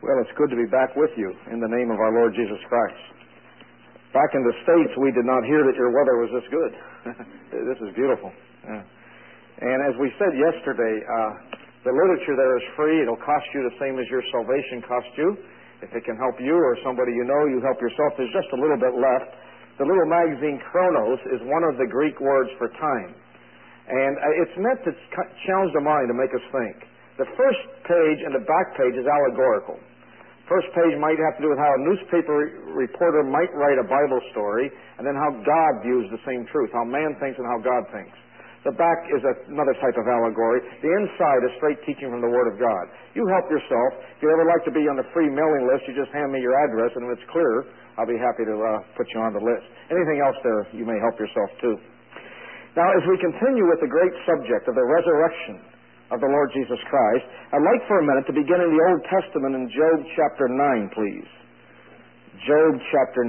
Well, it's good to be back with you in the name of our Lord Jesus Christ. Back in the States, we did not hear that your weather was this good. This is beautiful. Yeah. And as we said yesterday, the literature there is free. It'll cost you the same as your salvation cost you. If it can help you or somebody you know, you help yourself. There's just a little bit left. The little magazine Chronos is one of the Greek words for time. And it's meant to challenge the mind to make us think. The first page and the back page is allegorical. First page might have to do with how a newspaper reporter might write a Bible story, and then how God views the same truth, how man thinks and how God thinks. The back is another type of allegory. The inside is straight teaching from the Word of God. You help yourself. If you ever like to be on the free mailing list, you just hand me your address, and if it's clear, I'll be happy to put you on the list. Anything else there, you may help yourself too. Now, as we continue with the great subject of the resurrection of the Lord Jesus Christ, I'd like for a minute to begin in the Old Testament in Job chapter 9, please. Job chapter 9.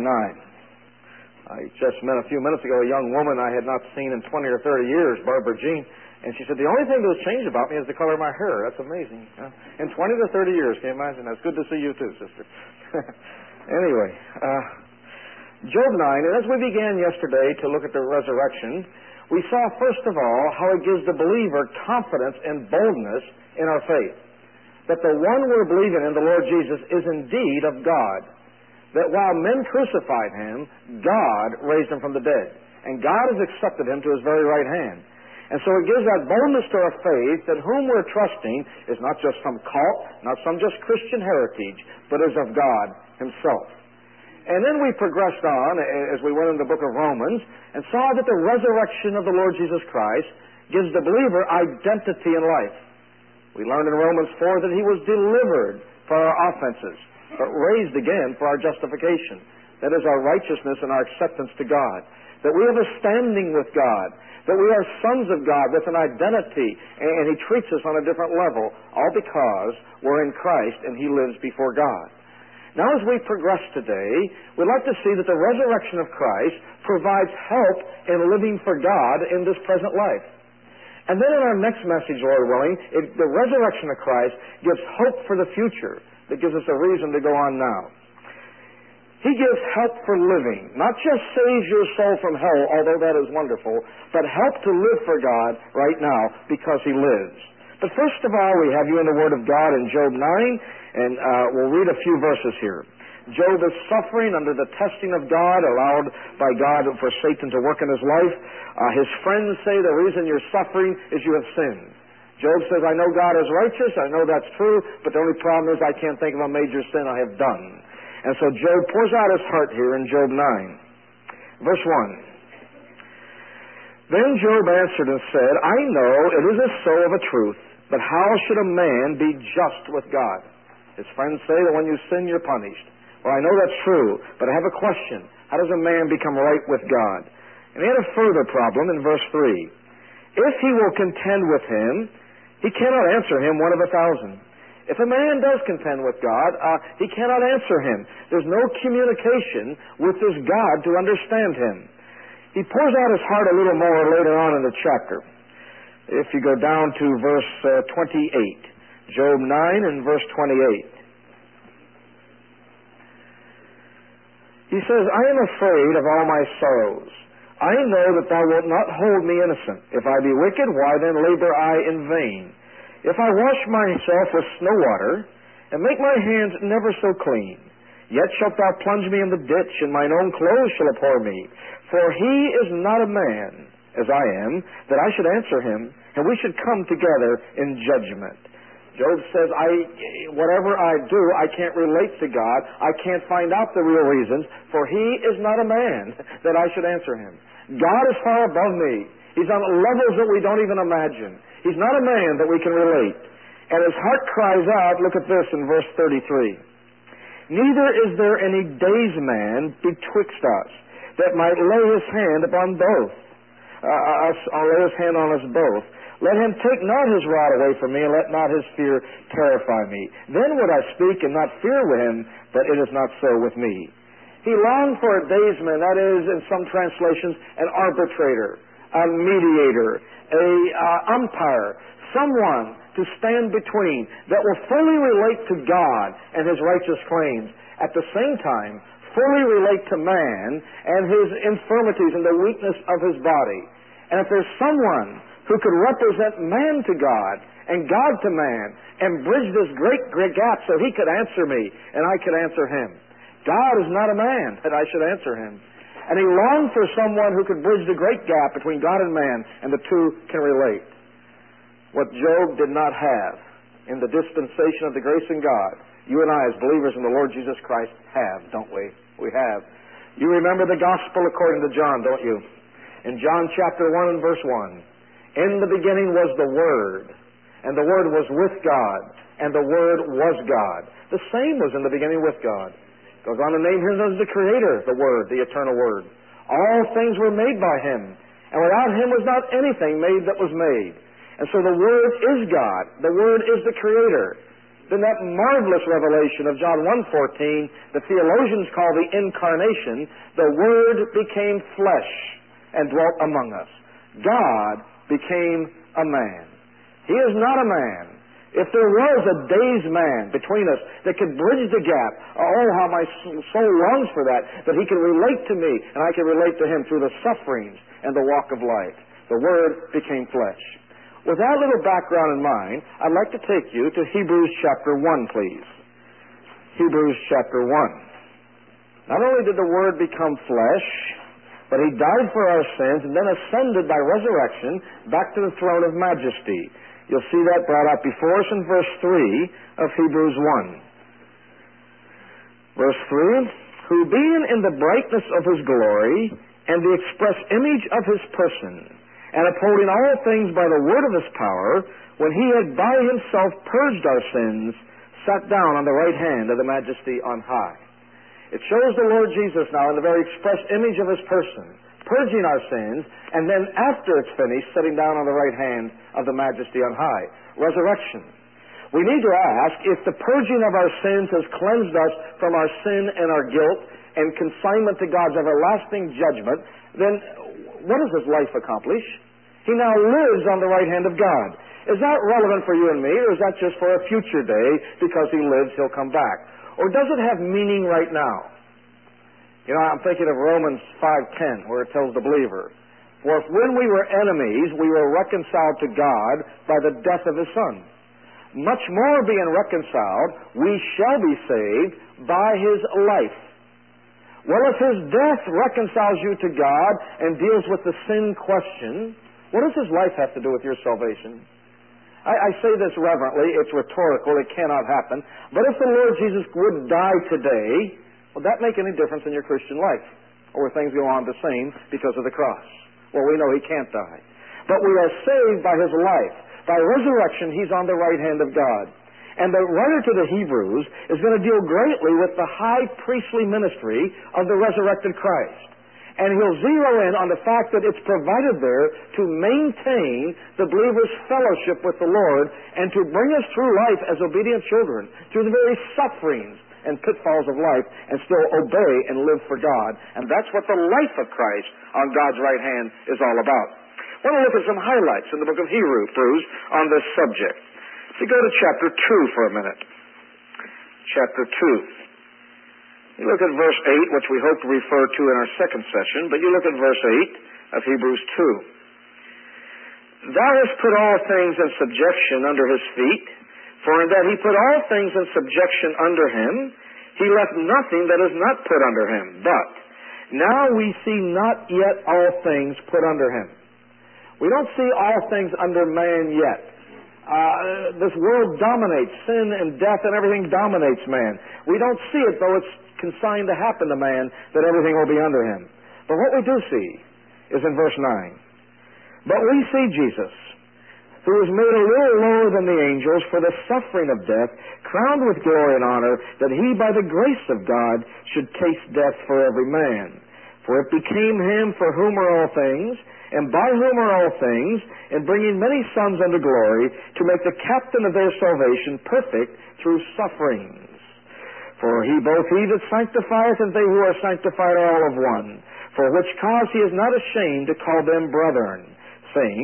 I just met a few minutes ago a young woman I had not seen in 20 or 30 years, Barbara Jean, and she said, the only thing that has changed about me is the color of my hair. That's amazing. In 20 to 30 years, can you imagine? That's good to see you too, sister. Anyway, Job 9, and as we began yesterday to look at the resurrection, we saw, first of all, how it gives the believer confidence and boldness in our faith. That the one we're believing in, the Lord Jesus, is indeed of God. That while men crucified Him, God raised Him from the dead. And God has accepted Him to His very right hand. And so it gives that boldness to our faith that whom we're trusting is not just some cult, not some just Christian heritage, but is of God Himself. And then we progressed on as we went into the book of Romans and saw that the resurrection of the Lord Jesus Christ gives the believer identity in life. We learned in Romans 4 that He was delivered for our offenses, but raised again for our justification. That is our righteousness and our acceptance to God. That we have a standing with God. That we are sons of God with an identity, and He treats us on a different level, all because we're in Christ and He lives before God. Now, as we progress today, we'd like to see that the resurrection of Christ provides help in living for God in this present life. And then in our next message, Lord willing, the resurrection of Christ gives hope for the future that gives us a reason to go on now. He gives help for living, not just saves your soul from hell, although that is wonderful, but help to live for God right now because He lives. But first of all, we have you in the Word of God in Job 9, and we'll read a few verses here. Job is suffering under the testing of God, allowed by God for Satan to work in his life. His friends say the reason you're suffering is you have sinned. Job says, I know God is righteous, I know that's true, but the only problem is I can't think of a major sin I have done. And so Job pours out his heart here in Job 9. Verse 1. Then Job answered and said, I know it is so of a truth, but how should a man be just with God? His friends say that when you sin, you're punished. Well, I know that's true, but I have a question. How does a man become right with God? And he had a further problem in verse 3. If he will contend with Him, he cannot answer Him one of 1,000. If a man does contend with God, he cannot answer Him. There's no communication with this God to understand Him. He pours out his heart a little more later on in the chapter. If you go down to verse 28, Job 9 and verse 28. He says, I am afraid of all my sorrows. I know that Thou wilt not hold me innocent. If I be wicked, why then labor I in vain? If I wash myself with snow water, and make my hands never so clean, yet shalt Thou plunge me in the ditch, and mine own clothes shall abhor me. For he is not a man, as I am, that I should answer him, and we should come together in judgment. Job says, whatever I do, I can't relate to God. I can't find out the real reasons, for He is not a man that I should answer Him. God is far above me. He's on levels that we don't even imagine. He's not a man that we can relate. And his heart cries out, look at this in verse 33. Neither is there any daysman betwixt us, that might lay his hand upon both. I'll lay his hand on us both. Let him take not his rod away from me, and let not his fear terrify me. Then would I speak and not fear with him, but it is not so with me. He longed for a daysman, that is, in some translations, an arbitrator, a mediator, umpire, someone to stand between that will fully relate to God and His righteous claims, at the same time fully relate to man and his infirmities and the weakness of his body. And if there's someone who could represent man to God and God to man and bridge this great gap so He could answer me and I could answer Him. God is not a man that I should answer Him. And He longed for someone who could bridge the great gap between God and man, and the two can relate. What Job did not have in the dispensation of the grace in God, you and I as believers in the Lord Jesus Christ have, don't we? We have. You remember the gospel according to John, don't you? In John chapter 1 and verse 1, in the beginning was the Word, and the Word was with God, and the Word was God. The same was in the beginning with God. Goes on to name Him as the Creator, the Word, the eternal Word. All things were made by Him, and without Him was not anything made that was made. And so the Word is God. The Word is the Creator. Then that marvelous revelation of John 1:14, the theologians call the incarnation, the Word became flesh and dwelt among us. God became a man. He is not a man. If there was a day's man between us that could bridge the gap, oh, how my soul longs for that He could relate to me and I could relate to Him through the sufferings and the walk of life. The Word became flesh. With that little background in mind, I'd like to take you to Hebrews chapter 1, please. Hebrews chapter 1. Not only did the Word become flesh, but He died for our sins and then ascended by resurrection back to the throne of majesty. You'll see that brought out before us in verse 3 of Hebrews 1. Verse 3, who being in the brightness of His glory and the express image of His person, and upholding all things by the word of His power, when He had by Himself purged our sins, sat down on the right hand of the majesty on high. It shows the Lord Jesus now in the very express image of His person, purging our sins, and then after it's finished, sitting down on the right hand of the majesty on high. Resurrection. We need to ask, if the purging of our sins has cleansed us from our sin and our guilt and consignment to God's everlasting judgment, then what does His life accomplish? He now lives on the right hand of God. Is that relevant for you and me, or is that just for a future day? Because He lives, He'll come back. Or does it have meaning right now? You know, I'm thinking of Romans 5:10, where it tells the believer, for if when we were enemies, we were reconciled to God by the death of His Son, much more being reconciled, we shall be saved by His life. Well, if His death reconciles you to God and deals with the sin question, what does His life have to do with your salvation? I say this reverently. It's rhetorical. It cannot happen. But if the Lord Jesus would die today, would that make any difference in your Christian life? Or will things go on the same because of the cross? Well, we know He can't die. But we are saved by His life. By resurrection, He's on the right hand of God. And the writer to the Hebrews is going to deal greatly with the high priestly ministry of the resurrected Christ. And he'll zero in on the fact that it's provided there to maintain the believer's fellowship with the Lord and to bring us through life as obedient children, through the very sufferings and pitfalls of life, and still obey and live for God. And that's what the life of Christ on God's right hand is all about. I want to look at some highlights in the book of Hebrews on this subject. If you go to chapter 2 for a minute. Chapter 2. You look at verse 8, which we hope to refer to in our second session, but you look at verse 8 of Hebrews 2. Thou hast put all things in subjection under His feet, for in that He put all things in subjection under Him, He left nothing that is not put under Him. But now we see not yet all things put under Him. We don't see all things under man yet. This world dominates. Sin and death and everything dominates man. We don't see it, though it's consigned to happen to man, that everything will be under him. But what we do see is in verse 9. But we see Jesus, who was made a little lower than the angels for the suffering of death, crowned with glory and honor, that He, by the grace of God, should taste death for every man. For it became Him for whom are all things, and by whom are all things, in bringing many sons unto glory, to make the captain of their salvation perfect through sufferings. For He that sanctifieth and they who are sanctified are all of one. For which cause He is not ashamed to call them brethren, saying,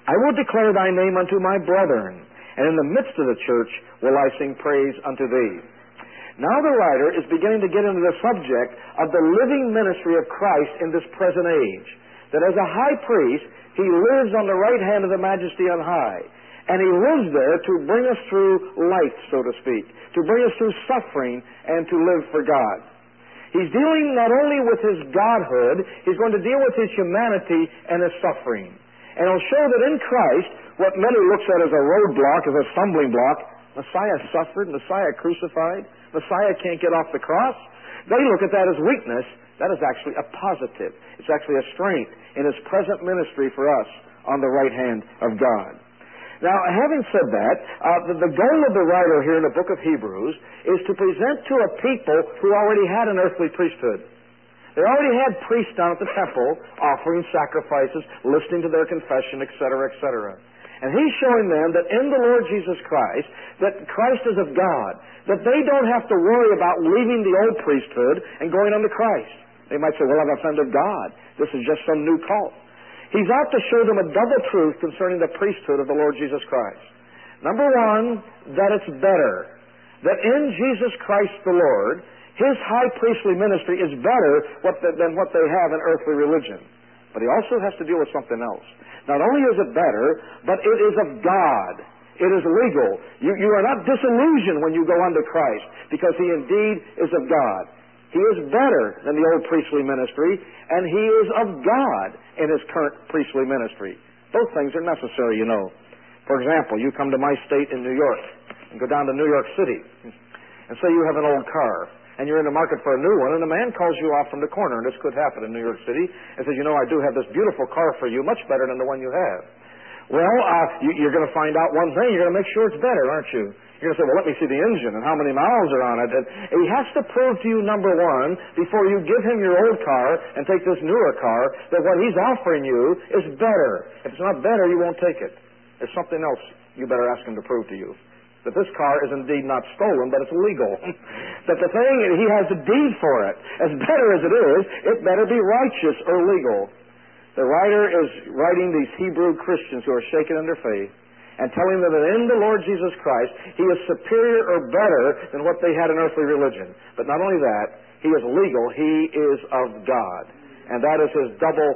I will declare thy name unto my brethren, and in the midst of the church will I sing praise unto thee. Now the writer is beginning to get into the subject of the living ministry of Christ in this present age. That as a high priest, he lives on the right hand of the Majesty on high. And he lives there to bring us through life, so to speak, to bring us through suffering and to live for God. He's dealing not only with his godhood, he's going to deal with his humanity and his suffering. And he'll show that in Christ, what many looks at as a roadblock, as a stumbling block, Messiah suffered, Messiah crucified, Messiah can't get off the cross. They look at that as weakness. That is actually a positive. It's actually a strength in his present ministry for us on the right hand of God. Now, having said that, the goal of the writer here in the book of Hebrews is to present to a people who already had an earthly priesthood. They already had priests down at the temple offering sacrifices, listening to their confession, etc., etc. And he's showing them that in the Lord Jesus Christ, that Christ is of God, that they don't have to worry about leaving the old priesthood and going unto Christ. They might say, well, I've offended God. This is just some new cult. He's out to show them a double truth concerning the priesthood of the Lord Jesus Christ. Number one, that it's better. That in Jesus Christ the Lord, his high priestly ministry is better than what they have in earthly religion. But he also has to deal with something else. Not only is it better, but it is of God. It is legal. You are not disillusioned when you go unto Christ, because he indeed is of God. He is better than the old priestly ministry, and he is of God in his current priestly ministry. Both things are necessary, you know. For example, you come to my state in New York and go down to New York City, and say you have an old car, and you're in the market for a new one, and a man calls you off from the corner, and this could happen in New York City, and says, you know, I do have this beautiful car for you, much better than the one you have. Well, you're going to find out one thing. You're going to make sure it's better, aren't you? You're going to say, well, let me see the engine and how many miles are on it. And he has to prove to you, number one, before you give him your old car and take this newer car, that what he's offering you is better. If it's not better, you won't take it. There's something else you better ask him to prove to you. That this car is indeed not stolen, but it's legal. That the thing, he has a deed for it. As better as it is, it better be righteous or legal. The writer is writing these Hebrew Christians who are shaken in their faith and telling them that in the Lord Jesus Christ, he is superior or better than what they had in earthly religion. But not only that, he is legal, he is of God. And that is his double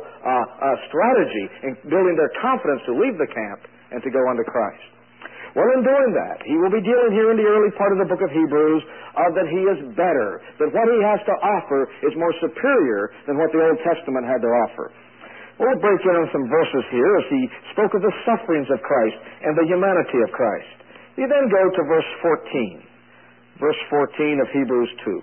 strategy in building their confidence to leave the camp and to go unto Christ. Well, in doing that, he will be dealing here in the early part of the book of Hebrews that he is better, that what he has to offer is more superior than what the Old Testament had to offer. We'll break in on some verses here as he spoke of the sufferings of Christ and the humanity of Christ. We then go to verse 14. Verse 14 of Hebrews 2.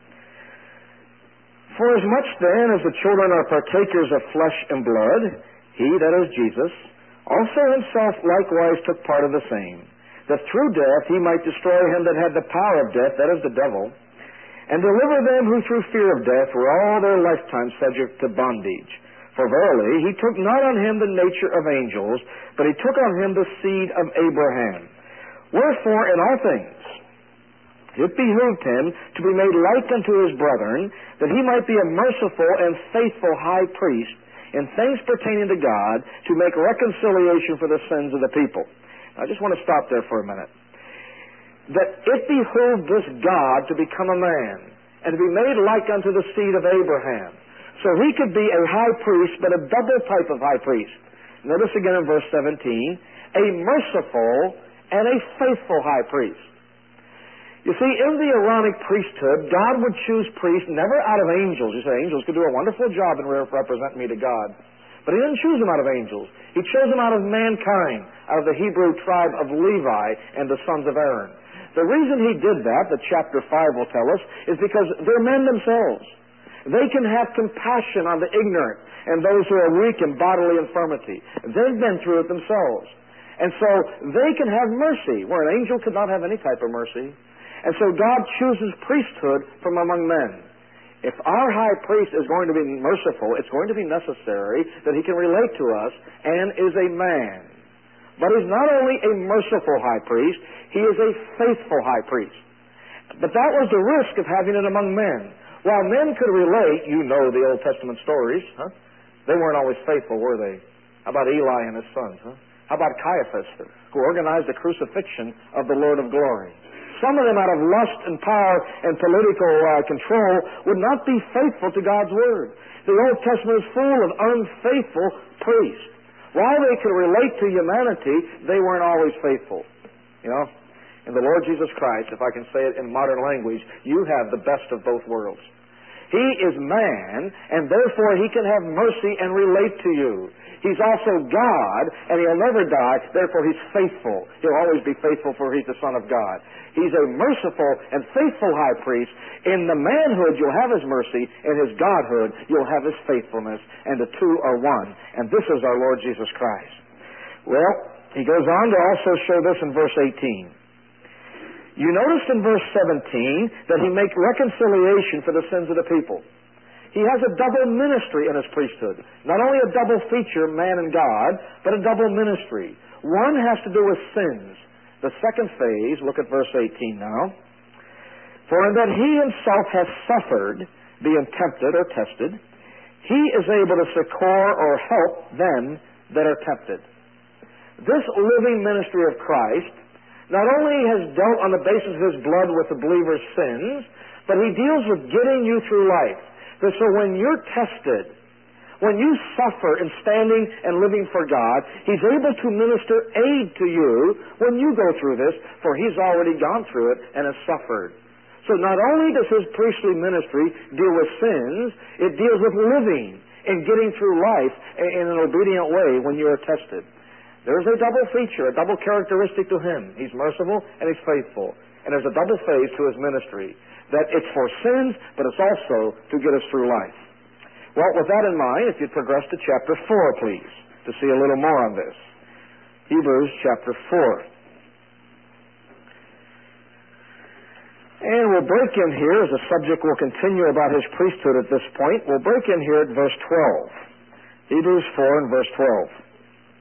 For as much then as the children are partakers of flesh and blood, he, that is Jesus, also himself likewise took part of the same, that through death he might destroy him that had the power of death, that is the devil, and deliver them who through fear of death were all their lifetime subject to bondage. For verily, he took not on him the nature of angels, but he took on him the seed of Abraham. Wherefore, in all things, it behooved him to be made like unto his brethren, that he might be a merciful and faithful high priest in things pertaining to God, to make reconciliation for the sins of the people. Now, I just want to stop there for a minute. That it behooved this God to become a man, and to be made like unto the seed of Abraham. So he could be a high priest, but a double type of high priest. Notice again in verse 17, a merciful and a faithful high priest. You see, in the Aaronic priesthood, God would choose priests never out of angels. You say, angels could do a wonderful job in representing me to God. But he didn't choose them out of angels. He chose them out of mankind, out of the Hebrew tribe of Levi and the sons of Aaron. The reason he did that, that chapter 5 will tell us, is because they're men themselves. They can have compassion on the ignorant and those who are weak in bodily infirmity. They've been through it themselves. And so they can have mercy, where an angel could not have any type of mercy. And so God chooses priesthood from among men. If our high priest is going to be merciful, it's going to be necessary that he can relate to us and is a man. But he's not only a merciful high priest, he is a faithful high priest. But that was the risk of having it among men. While men could relate, you know the Old Testament stories, huh? They weren't always faithful, were they? How about Eli and his sons, huh? How about Caiaphas, who organized the crucifixion of the Lord of glory? Some of them, out of lust and power and political control, would not be faithful to God's Word. The Old Testament is full of unfaithful priests. While they could relate to humanity, they weren't always faithful. You know, in the Lord Jesus Christ, if I can say it in modern language, you have the best of both worlds. He is man, and therefore He can have mercy and relate to you. He's also God, and He'll never die, therefore He's faithful. He'll always be faithful, for He's the Son of God. He's a merciful and faithful high priest. In the manhood, you'll have His mercy. In His godhood, you'll have His faithfulness. And the two are one. And this is our Lord Jesus Christ. Well, He goes on to also show this in verse 18. You notice in verse 17 that He makes reconciliation for the sins of the people. He has a double ministry in His priesthood. Not only a double feature, man and God, but a double ministry. One has to do with sins. The second phase, look at verse 18 now. For in that He Himself has suffered, being tempted or tested, He is able to succor or help them that are tempted. This living ministry of Christ not only has dealt on the basis of His blood with the believer's sins, but He deals with getting you through life. So when you're tested, when you suffer in standing and living for God, He's able to minister aid to you when you go through this, for He's already gone through it and has suffered. So not only does His priestly ministry deal with sins, it deals with living and getting through life in an obedient way when you are tested. There's a double feature, a double characteristic to Him. He's merciful and He's faithful. And there's a double phase to His ministry. That it's for sins, but it's also to get us through life. Well, with that in mind, if you'd progress to chapter 4, please, to see a little more on this. Hebrews chapter 4. And we'll break in here, as the subject will continue about His priesthood at this point, we'll break in here at verse 12. Hebrews 4 and verse 12.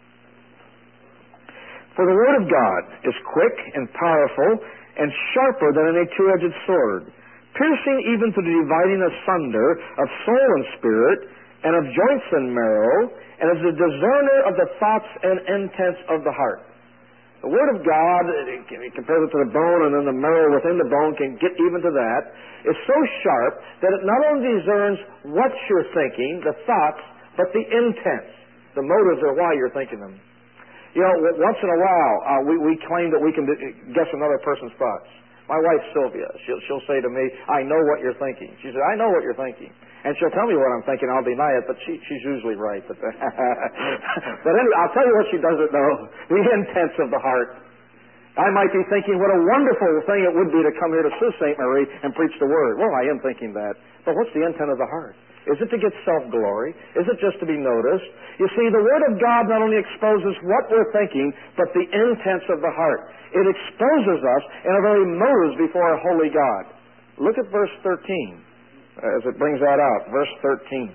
For the Word of God is quick and powerful and sharper than any two-edged sword, piercing even to the dividing asunder of soul and spirit, and of joints and marrow, and is a discerner of the thoughts and intents of the heart. The Word of God, compared to the bone, and then the marrow within the bone can get even to that, is so sharp that it not only discerns what you're thinking, the thoughts, but the intents, the motives or why you're thinking them. You know, once in a while, we claim that we can guess another person's thoughts. My wife, Sylvia, she'll say to me, I know what you're thinking. She said, I know what you're thinking. And she'll tell me what I'm thinking. I'll deny it, but she's usually right. But anyway, I'll tell you what she doesn't know. The intents of the heart. I might be thinking what a wonderful thing it would be to come here to Sault Ste. Marie and preach the Word. Well, I am thinking that. But what's the intent of the heart? Is it to get self-glory? Is it just to be noticed? You see, the Word of God not only exposes what we're thinking, but the intents of the heart. It exposes us in our very motives before a holy God. Look at verse 13, as it brings that out. Verse 13.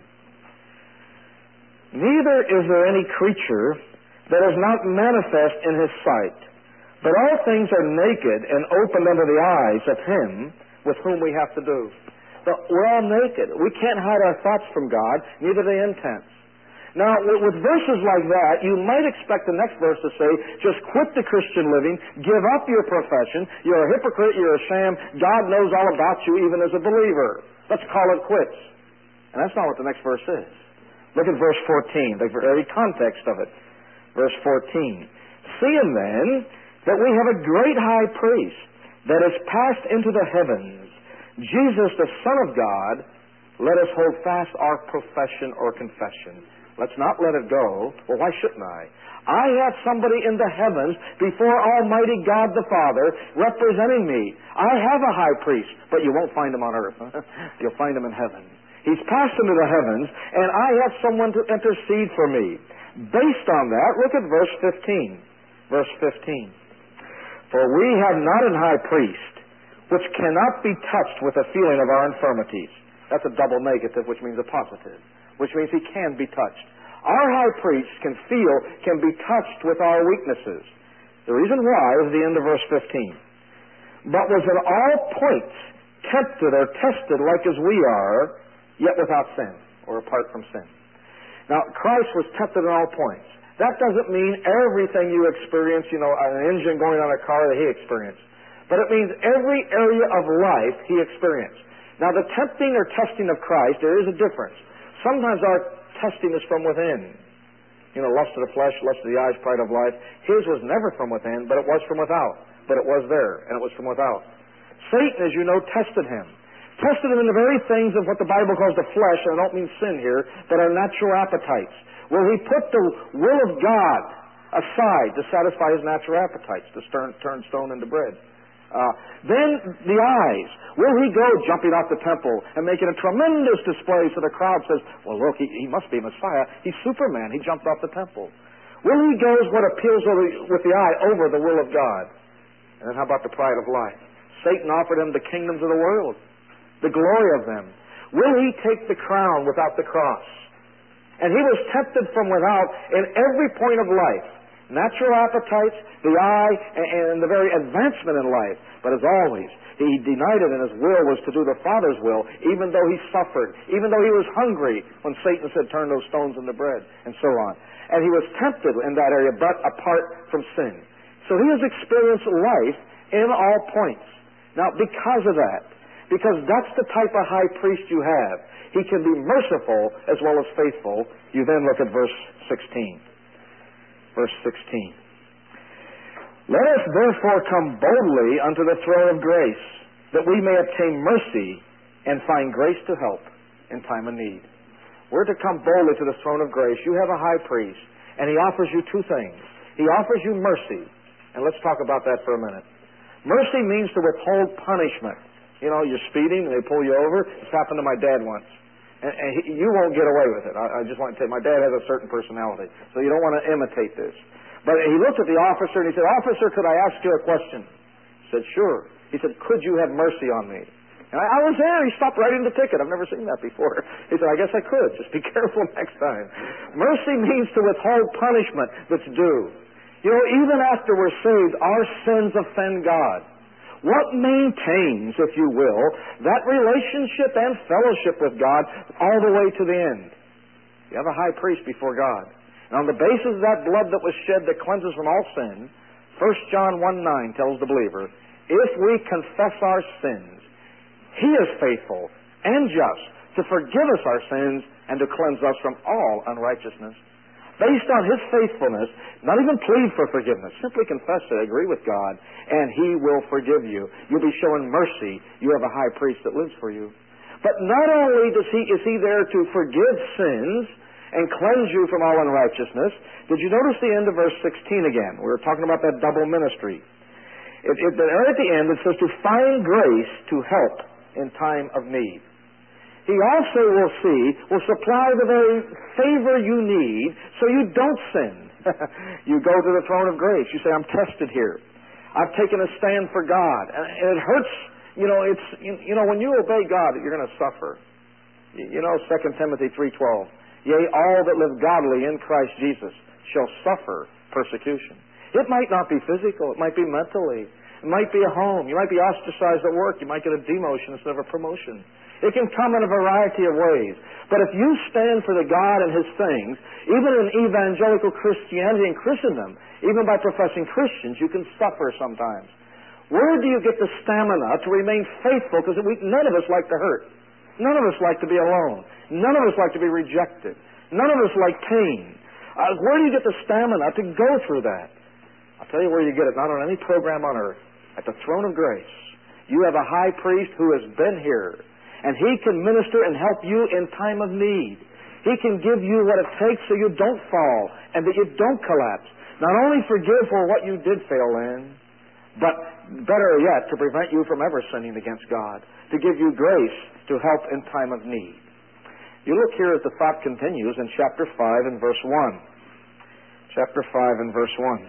Neither is there any creature that is not manifest in His sight, but all things are naked and opened under the eyes of Him with whom we have to do. But we're all naked. We can't hide our thoughts from God, neither the intents. Now, with verses like that, you might expect the next verse to say, just quit the Christian living, give up your profession, you're a hypocrite, you're a sham, God knows all about you even as a believer. Let's call it quits. And that's not what the next verse is. Look at verse 14, the very context of it. Verse 14. Seeing then that we have a great high priest that is passed into the heavens, Jesus, the Son of God, let us hold fast our profession or confession. Let's not let it go. Well, why shouldn't I? I have somebody in the heavens before Almighty God the Father representing me. I have a high priest, but you won't find him on earth. You'll find him in heaven. He's passed into the heavens, and I have someone to intercede for me. Based on that, look at verse 15. Verse 15. For we have not an high priest which cannot be touched with the feeling of our infirmities. That's a double negative, which means a positive, which means He can be touched. Our high priest can be touched with our weaknesses. The reason why is the end of verse 15. But was in all points tempted or tested like as we are, yet without sin, or apart from sin. Now, Christ was tempted in all points. That doesn't mean everything you experience, an engine going on a car that he experienced. But it means every area of life he experienced. Now, the tempting or testing of Christ, there is a difference. Sometimes our testing is from within. Lust of the flesh, lust of the eyes, pride of life. His was never from within, but it was from without. But it was there, and it was from without. Satan, as you know, tested him. Tested him in the very things of what the Bible calls the flesh, and I don't mean sin here, but our natural appetites. Where he put the will of God aside to satisfy his natural appetites, to turn stone into bread. Then the eyes. Will he go jumping off the temple and making a tremendous display so the crowd says, well, look, he must be Messiah. He's Superman. He jumped off the temple. Will he go what appeals with the eye over the will of God? And then how about the pride of life? Satan offered him the kingdoms of the world, the glory of them. Will he take the crown without the cross? And he was tempted from without in every point of life. Natural appetites, the eye, and the very advancement in life. But as always, he denied it, and his will was to do the Father's will, even though he suffered, even though he was hungry when Satan said, turn those stones into bread, and so on. And he was tempted in that area, but apart from sin. So he has experienced life in all points. Now, because of that, because that's the type of high priest you have, he can be merciful as well as faithful. You then look at verse 16. Verse 16. Let us therefore come boldly unto the throne of grace, that we may obtain mercy and find grace to help in time of need. We're to come boldly to the throne of grace. You have a high priest, and he offers you two things. He offers you mercy, and let's talk about that for a minute. Mercy means to withhold punishment. You're speeding, and they pull you over. This happened to my dad once. And you won't get away with it. I just want to tell you, my dad has a certain personality, so you don't want to imitate this. But he looked at the officer and he said, officer, could I ask you a question? He said, sure. He said, could you have mercy on me? And I was there. He stopped writing the ticket. I've never seen that before. He said, I guess I could. Just be careful next time. Mercy means to withhold punishment that's due. Even after we're saved, our sins offend God. What maintains, if you will, that relationship and fellowship with God all the way to the end? You have a high priest before God. And on the basis of that blood that was shed that cleanses from all sin, 1 John 1:9 tells the believer, if we confess our sins, he is faithful and just to forgive us our sins and to cleanse us from all unrighteousness. Based on his faithfulness, not even plead for forgiveness. Simply confess it, agree with God, and he will forgive you. You'll be showing mercy. You have a high priest that lives for you. But not only is he there to forgive sins and cleanse you from all unrighteousness, did you notice the end of verse 16 again? We were talking about that double ministry. There at the end it says to find grace to help in time of need. He also will supply the very favor you need so you don't sin. You go to the throne of grace. You say, I'm tested here. I've taken a stand for God. And it hurts. When you obey God, you're going to suffer. 2 Timothy 3:12. Yea, all that live godly in Christ Jesus shall suffer persecution. It might not be physical. It might be mentally. It might be a home. You might be ostracized at work. You might get a demotion instead of a promotion. It can come in a variety of ways. But if you stand for the God and his things, even in evangelical Christianity and Christendom, even by professing Christians, you can suffer sometimes. Where do you get the stamina to remain faithful? Because none of us like to hurt. None of us like to be alone. None of us like to be rejected. None of us like pain. Where do you get the stamina to go through that? I'll tell you where you get it. Not on any program on earth. At the throne of grace. You have a high priest who has been here. And he can minister and help you in time of need. He can give you what it takes so you don't fall and that you don't collapse. Not only forgive for what you did fail in, but better yet, to prevent you from ever sinning against God. To give you grace to help in time of need. You look here as the thought continues in chapter 5 and verse 1. Chapter 5 and verse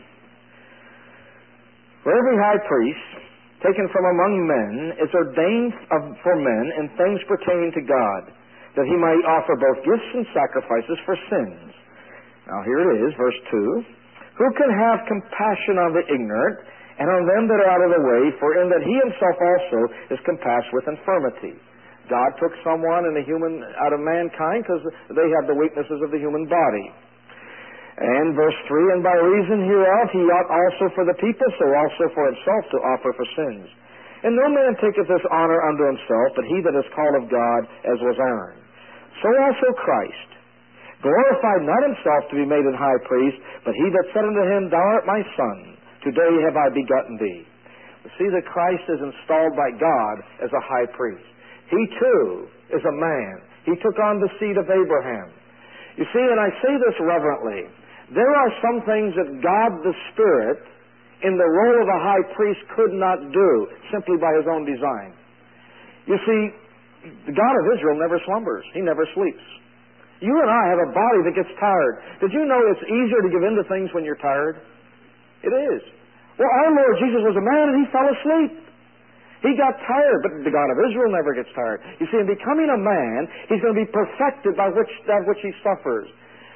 1. For every high priest taken from among men is ordained for men in things pertaining to God, that he might offer both gifts and sacrifices for sins. Now here it is, verse 2. Who can have compassion on the ignorant and on them that are out of the way, for in that he himself also is compassed with infirmity. God took someone out of mankind because they have the weaknesses of the human body. And verse 3, and by reason hereof he ought also for the people, so also for himself to offer for sins. And no man taketh this honor unto himself, but he that is called of God, as was Aaron. So also Christ glorified not himself to be made an high priest, but he that said unto him, Thou art my son, today have I begotten thee. You see that Christ is installed by God as a high priest. He too is a man. He took on the seed of Abraham. You see, and I say this reverently, there are some things that God the Spirit, in the role of a high priest, could not do simply by his own design. You see, the God of Israel never slumbers. He never sleeps. You and I have a body that gets tired. Did you know it's easier to give in to things when you're tired? It is. Well, our Lord Jesus was a man and he fell asleep. He got tired, but the God of Israel never gets tired. You see, in becoming a man, he's going to be perfected by that which he suffers.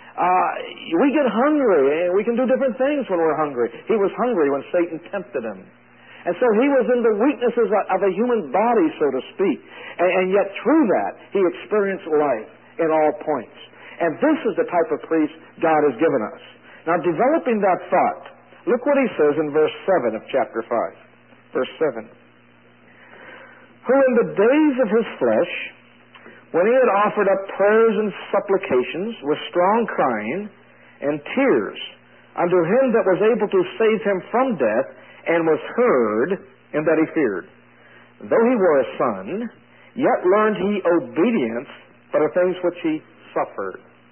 We get hungry, and we can do different things when we're hungry. He was hungry when Satan tempted him. And so he was in the weaknesses of a human body, so to speak. And yet through that, he experienced life in all points. And this is the type of priest God has given us. Now, developing that thought, look what he says in verse 7 of chapter 5. Verse 7. Who in the days of his flesh, when he had offered up prayers and supplications with strong crying and tears unto him that was able to save him from death, and was heard in that he feared. Though he were a son, yet learned he obedience by the things which he suffered.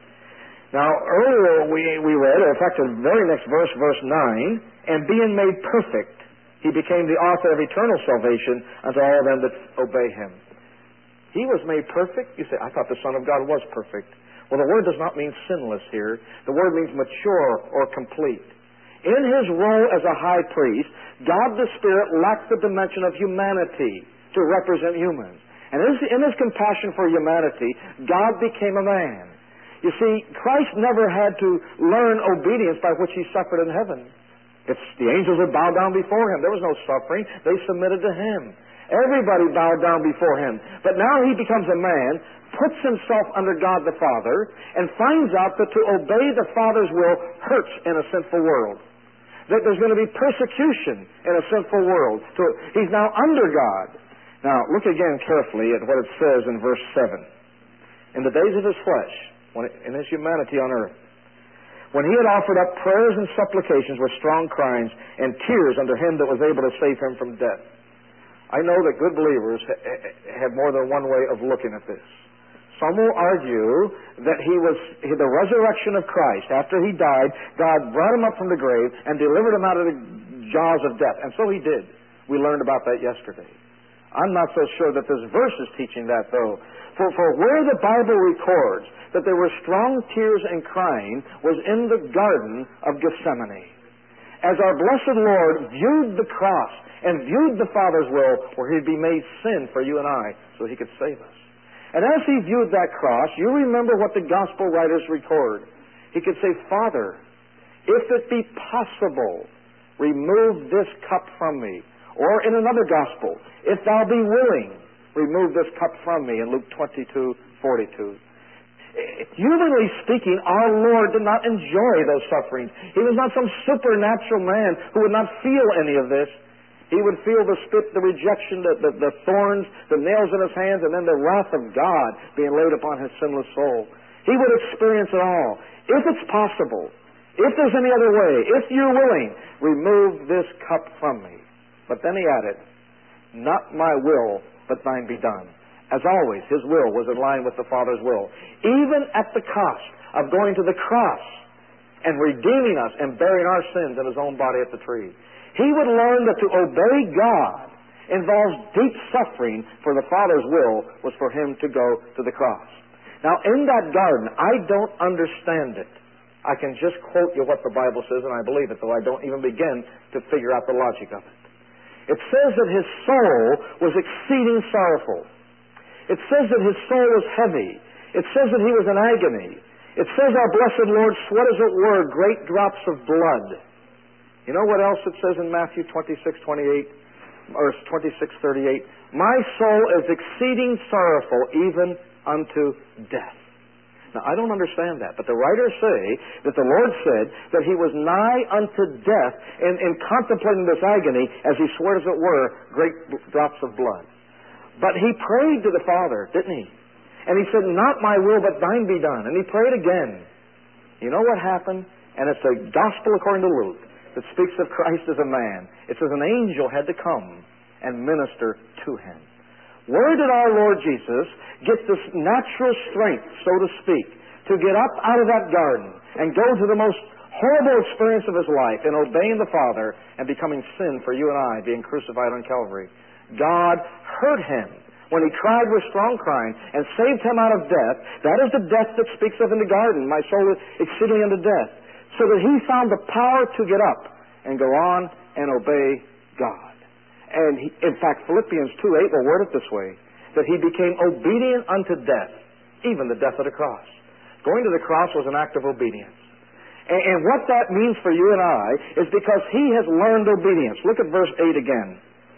Now, earlier we read, or in fact the very next verse, verse 9, and being made perfect, he became the author of eternal salvation unto all them that obey him. He was made perfect? You say, I thought the Son of God was perfect. Well, the word does not mean sinless here. The word means mature or complete. In his role as a high priest, God the Spirit lacked the dimension of humanity to represent humans. And in his compassion for humanity, God became a man. You see, Christ never had to learn obedience by which he suffered in heaven. If the angels would bow down before him, there was no suffering. They submitted to him. Everybody bowed down before him. But now he becomes a man, puts himself under God the Father, and finds out that to obey the Father's will hurts in a sinful world. That there's going to be persecution in a sinful world. So he's now under God. Now, look again carefully at what it says in verse 7. In the days of his flesh, in his humanity on earth, when he had offered up prayers and supplications with strong cryings and tears unto him that was able to save him from death. I know that good believers have more than one way of looking at this. Some will argue that the resurrection of Christ, after he died, God brought him up from the grave and delivered him out of the jaws of death. And so he did. We learned about that yesterday. I'm not so sure that this verse is teaching that, though. For where the Bible records that there were strong tears and crying was in the Garden of Gethsemane. As our blessed Lord viewed the cross and viewed the Father's will, where he'd be made sin for you and I so he could save us. And as he viewed that cross, you remember what the gospel writers record. He could say, Father, if it be possible, remove this cup from me. Or in another gospel, if thou be willing, remove this cup from me, in Luke 22:42. Humanly speaking, our Lord did not enjoy those sufferings. He was not some supernatural man who would not feel any of this. He would feel the spit, the rejection, the thorns, the nails in his hands, and then the wrath of God being laid upon his sinless soul. He would experience it all. If it's possible, if there's any other way, if you're willing, remove this cup from me. But then he added, not my will, but thine be done. As always, his will was in line with the Father's will. Even at the cost of going to the cross and redeeming us and bearing our sins in his own body at the tree. He would learn that to obey God involves deep suffering, for the Father's will was for him to go to the cross. Now, in that garden, I don't understand it. I can just quote you what the Bible says, and I believe it, though I don't even begin to figure out the logic of it. It says that his soul was exceeding sorrowful. It says that his soul was heavy. It says that he was in agony. It says our blessed Lord sweat, as it were, great drops of blood. You know what else it says in Matthew 26:28, or 26:38? My soul is exceeding sorrowful, even unto death. Now, I don't understand that, but the writers say that the Lord said that He was nigh unto death in contemplating this agony as He sweat, as it were, great drops of blood. But He prayed to the Father, didn't He? And He said, not my will, but thine be done. And He prayed again. You know what happened? And it's the gospel according to Luke that speaks of Christ as a man. It says an angel had to come and minister to Him. Where did our Lord Jesus get this natural strength, so to speak, to get up out of that garden and go to the most horrible experience of His life in obeying the Father and becoming sin for you and I, being crucified on Calvary? God heard Him when He cried with strong crying and saved Him out of death. That is the death that speaks of in the garden. My soul is exceedingly unto death. So that He found the power to get up and go on and obey God. And in fact, Philippians 2:8 will word it this way, that He became obedient unto death, even the death of the cross. Going to the cross was an act of obedience. And what that means for you and I is because He has learned obedience. Look at verse 8 again.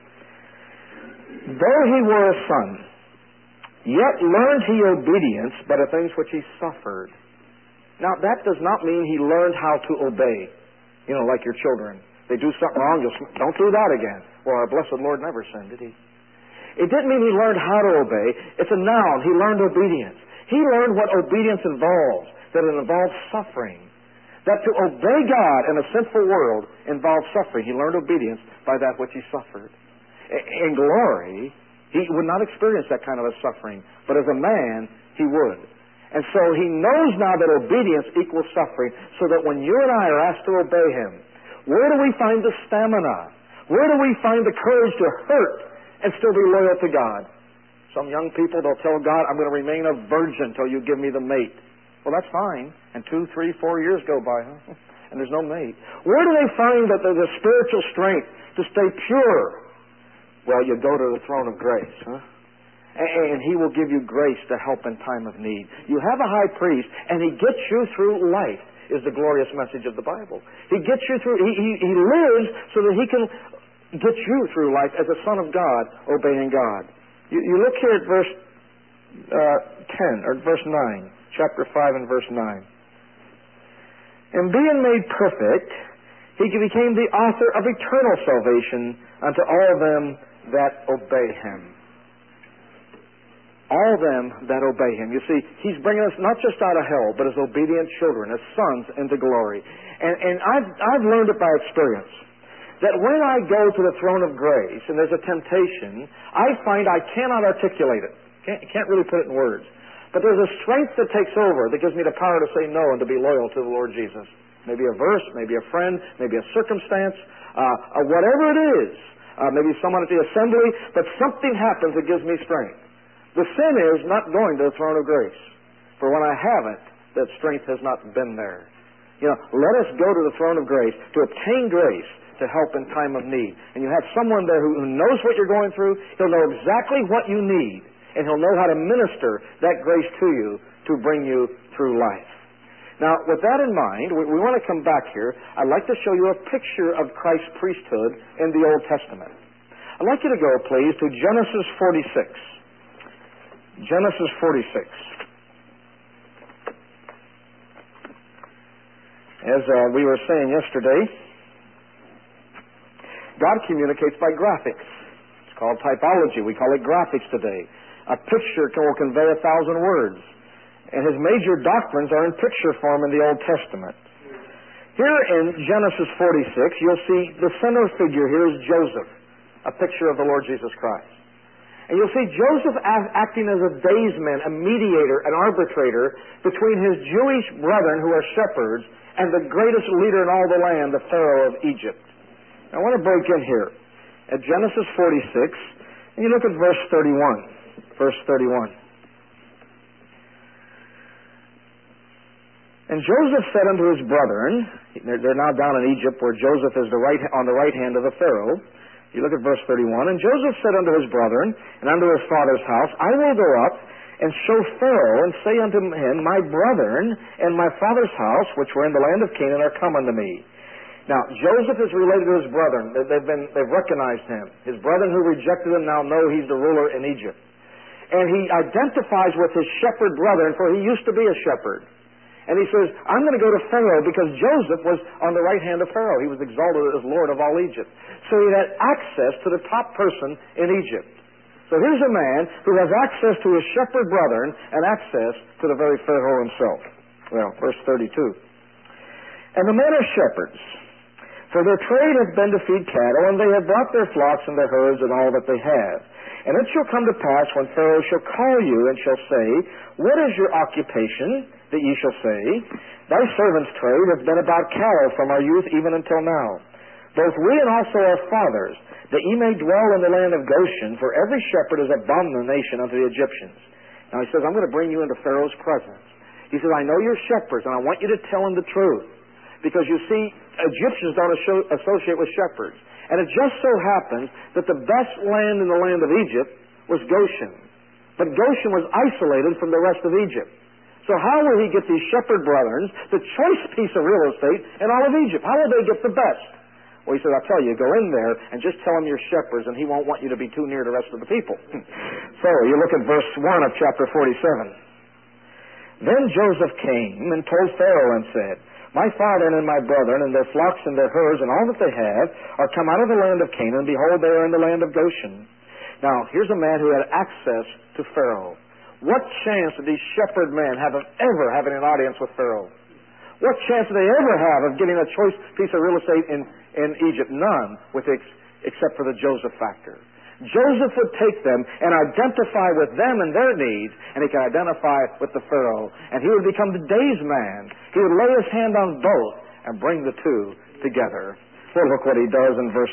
Though He were a son, yet learned He obedience by the things which He suffered. Now, that does not mean He learned how to obey. You know, like your children. They do something wrong, just don't do that again. Well, our blessed Lord never sinned, did He? It didn't mean He learned how to obey. It's a noun. He learned obedience. He learned what obedience involves, that it involves suffering. That to obey God in a sinful world involves suffering. He learned obedience by that which He suffered. In glory, He would not experience that kind of a suffering, but as a man, He would. And so He knows now that obedience equals suffering, so that when you and I are asked to obey Him, where do we find the stamina? Where do we find the courage to hurt and still be loyal to God? Some young people, they'll tell God, I'm going to remain a virgin till you give me the mate. Well, that's fine. And 2, 3, 4 years go by, and there's no mate. Where do they find the spiritual strength to stay pure? Well, you go to the throne of grace, and He will give you grace to help in time of need. You have a high priest, and He gets you through life, is the glorious message of the Bible. He gets you through, He lives so that He can get you through life as a son of God, obeying God. You look here at verse 10, or verse 9, chapter 5 and verse 9. And being made perfect, He became the author of eternal salvation unto all them that obey Him. All them that obey Him. You see, He's bringing us not just out of hell, but as obedient children, as sons into glory. And I've learned it by experience, that when I go to the throne of grace and there's a temptation, I find I cannot articulate it. Can't really put it in words. But there's a strength that takes over that gives me the power to say no and to be loyal to the Lord Jesus. Maybe a verse, maybe a friend, maybe a circumstance, whatever it is. Maybe someone at the assembly, but something happens that gives me strength. The sin is not going to the throne of grace. For when I haven't, that strength has not been there. You know, let us go to the throne of grace to obtain grace to help in time of need. And you have someone there who knows what you're going through. He'll know exactly what you need. And He'll know how to minister that grace to you to bring you through life. Now, with that in mind, we want to come back here. I'd like to show you a picture of Christ's priesthood in the Old Testament. I'd like you to go, please, to Genesis 46. Genesis 46. As we were saying yesterday, God communicates by graphics. It's called typology. We call it graphics today. A picture will convey 1,000 words. And His major doctrines are in picture form in the Old Testament. Here in Genesis 46, you'll see the center figure here is Joseph, a picture of the Lord Jesus Christ. And you'll see Joseph acting as a daysman, a mediator, an arbitrator between his Jewish brethren who are shepherds and the greatest leader in all the land, the Pharaoh of Egypt. I want to break in here at Genesis 46, and you look at verse 31. Verse 31. And Joseph said unto his brethren, they're now down in Egypt where Joseph is on the right hand of the Pharaoh. You look at verse 31. And Joseph said unto his brethren and unto his father's house, I will go up and show Pharaoh and say unto him, my brethren and my father's house, which were in the land of Canaan, are come unto me. Now, Joseph is related to his brethren. They've recognized him. His brethren who rejected him now know he's the ruler in Egypt. And he identifies with his shepherd brethren, for he used to be a shepherd. And he says, I'm going to go to Pharaoh, because Joseph was on the right hand of Pharaoh. He was exalted as Lord of all Egypt. So he had access to the top person in Egypt. So here's a man who has access to his shepherd brethren and access to the very Pharaoh himself. Well, verse 32. And the men are shepherds, for their trade hath been to feed cattle, and they have brought their flocks and their herds and all that they have. And it shall come to pass, when Pharaoh shall call you, and shall say, What is your occupation? That ye shall say, Thy servant's trade hath been about cattle from our youth even until now. Both we and also our fathers, that ye may dwell in the land of Goshen, for every shepherd is abomination unto the Egyptians. Now he says, I'm going to bring you into Pharaoh's presence. He says, I know you're shepherds, and I want you to tell him the truth. Because you see, Egyptians don't associate with shepherds. And it just so happens that the best land in the land of Egypt was Goshen. But Goshen was isolated from the rest of Egypt. So how will he get these shepherd brethren, the choice piece of real estate in all of Egypt? How will they get the best? Well, he said, I'll tell you, go in there and just tell him you're shepherds, and he won't want you to be too near the rest of the people. So you look at verse 1 of chapter 47. Then Joseph came and told Pharaoh and said, My father and my brethren and their flocks and their herds and all that they have are come out of the land of Canaan. Behold, they are in the land of Goshen. Now, here's a man who had access to Pharaoh. What chance did these shepherd men have of ever having an audience with Pharaoh? What chance did they ever have of getting a choice piece of real estate in Egypt? None, except for the Joseph factor. Joseph would take them and identify with them and their needs, and he could identify with the Pharaoh. And he would become the day's man. He would lay his hand on both and bring the two together. Well, look what he does in verse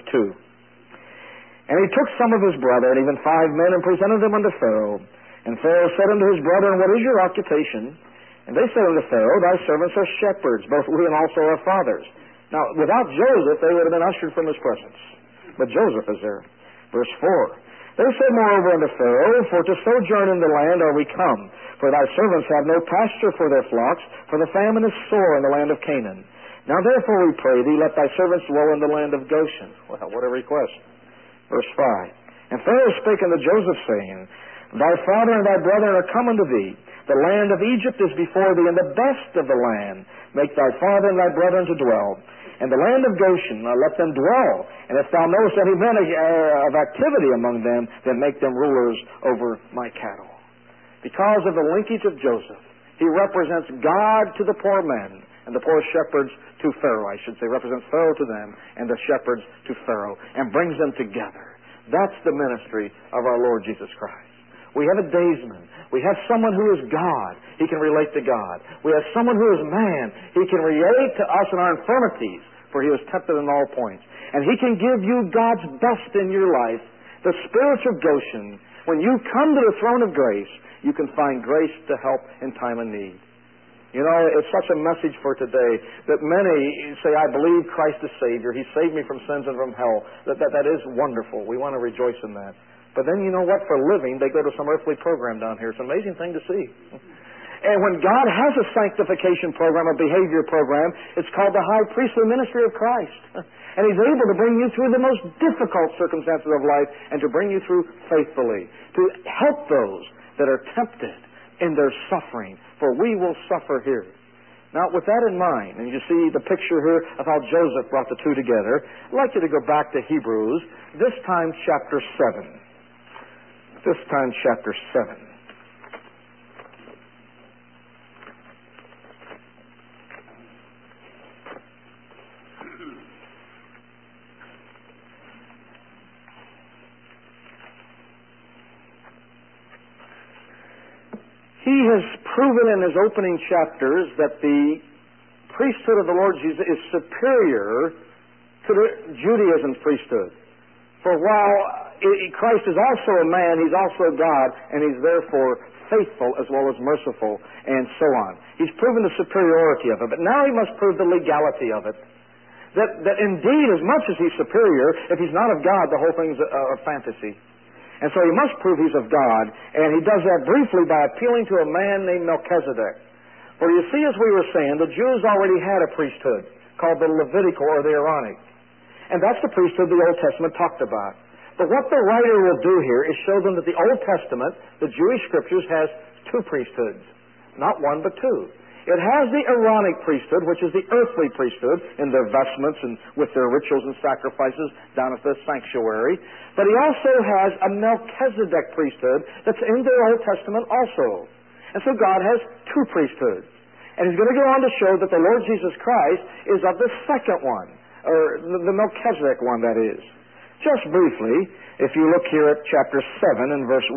2. And he took some of his brethren, even 5 men, and presented them unto Pharaoh. And Pharaoh said unto his brethren, What is your occupation? And they said unto Pharaoh, Thy servants are shepherds, both we and also our fathers. Now, without Joseph, they would have been ushered from his presence. But Joseph is there. Verse 4. They said moreover unto Pharaoh, For to sojourn in the land are we come. For thy servants have no pasture for their flocks, for the famine is sore in the land of Canaan. Now therefore we pray thee, let thy servants dwell in the land of Goshen. Well, what a request. Verse 5. And Pharaoh spake unto Joseph, saying, Thy father and thy brethren are come unto thee. The land of Egypt is before thee, and the best of the land. Make thy father and thy brethren to dwell. And the land of Goshen, let them dwell. And if thou knowest any men of activity among them, then make them rulers over my cattle. Because of the linkage of Joseph, he represents God to the poor men, and the poor shepherds to Pharaoh, I should say. Represents Pharaoh to them, and the shepherds to Pharaoh, and brings them together. That's the ministry of our Lord Jesus Christ. We have a daysman. We have someone who is God. He can relate to God. We have someone who is man. He can relate to us in our infirmities, for he was tempted in all points. And he can give you God's best in your life, the spiritual Goshen. When you come to the throne of grace, you can find grace to help in time of need. You know, it's such a message for today that many say, I believe Christ is Savior. He saved me from sins and from hell. That is wonderful. We want to rejoice in that. But then you know what? For a living, they go to some earthly program down here. It's an amazing thing to see. And when God has a sanctification program, a behavior program, it's called the high priestly ministry of Christ. And He's able to bring you through the most difficult circumstances of life and to bring you through faithfully, to help those that are tempted in their suffering, for we will suffer here. Now, with that in mind, and you see the picture here of how Joseph brought the two together, I'd like you to go back to Hebrews, this time chapter 7. This time, chapter 7. He has proven in his opening chapters that the priesthood of the Lord Jesus is superior to the Judaism priesthood. For while Christ is also a man, He's also God, and He's therefore faithful as well as merciful, and so on. He's proven the superiority of it, but now He must prove the legality of it. That indeed, as much as He's superior, if He's not of God, the whole thing's a fantasy. And so He must prove He's of God, and He does that briefly by appealing to a man named Melchizedek. For you see, as we were saying, the Jews already had a priesthood called the Levitical or the Aaronic. And that's the priesthood the Old Testament talked about. But what the writer will do here is show them that the Old Testament, the Jewish Scriptures, has two priesthoods. Not one, but two. It has the Aaronic priesthood, which is the earthly priesthood in their vestments and with their rituals and sacrifices down at the sanctuary. But he also has a Melchizedek priesthood that's in the Old Testament also. And so God has two priesthoods. And he's going to go on to show that the Lord Jesus Christ is of the second one, or the Melchizedek one, that is. Just briefly, if you look here at chapter 7 and verse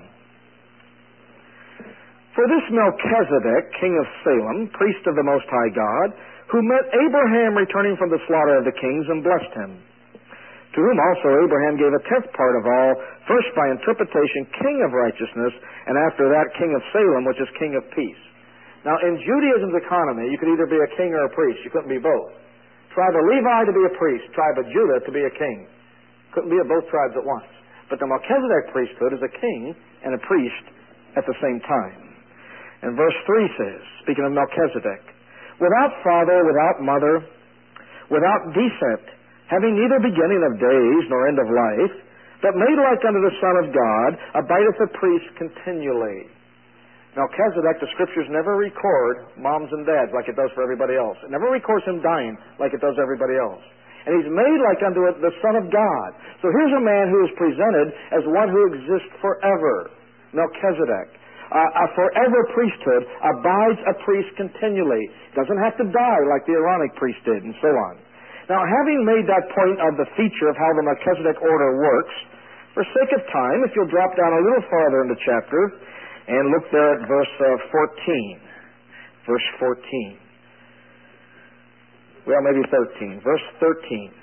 1. For this Melchizedek, king of Salem, priest of the Most High God, who met Abraham returning from the slaughter of the kings and blessed him, to whom also Abraham gave a tenth part of all, first by interpretation king of righteousness, and after that king of Salem, which is king of peace. Now, in Judaism's economy, you could either be a king or a priest. You couldn't be both. Tribe of Levi to be a priest, tribe of Judah to be a king. Couldn't be of both tribes at once. But the Melchizedek priesthood is a king and a priest at the same time. And verse 3 says, speaking of Melchizedek, without father, without mother, without descent, having neither beginning of days nor end of life, but made like unto the Son of God, abideth a priest continually. Melchizedek, the Scriptures never record moms and dads like it does for everybody else. It never records him dying like it does everybody else. And he's made like unto it the Son of God. So here's a man who is presented as one who exists forever. Melchizedek. A forever priesthood, abides a priest continually. Doesn't have to die like the Aaronic priest did, and so on. Now, having made that point of the feature of how the Melchizedek order works, for sake of time, if you'll drop down a little farther in the chapter and look there at verse 14. Verse 14. Well, maybe 13. Verse 13.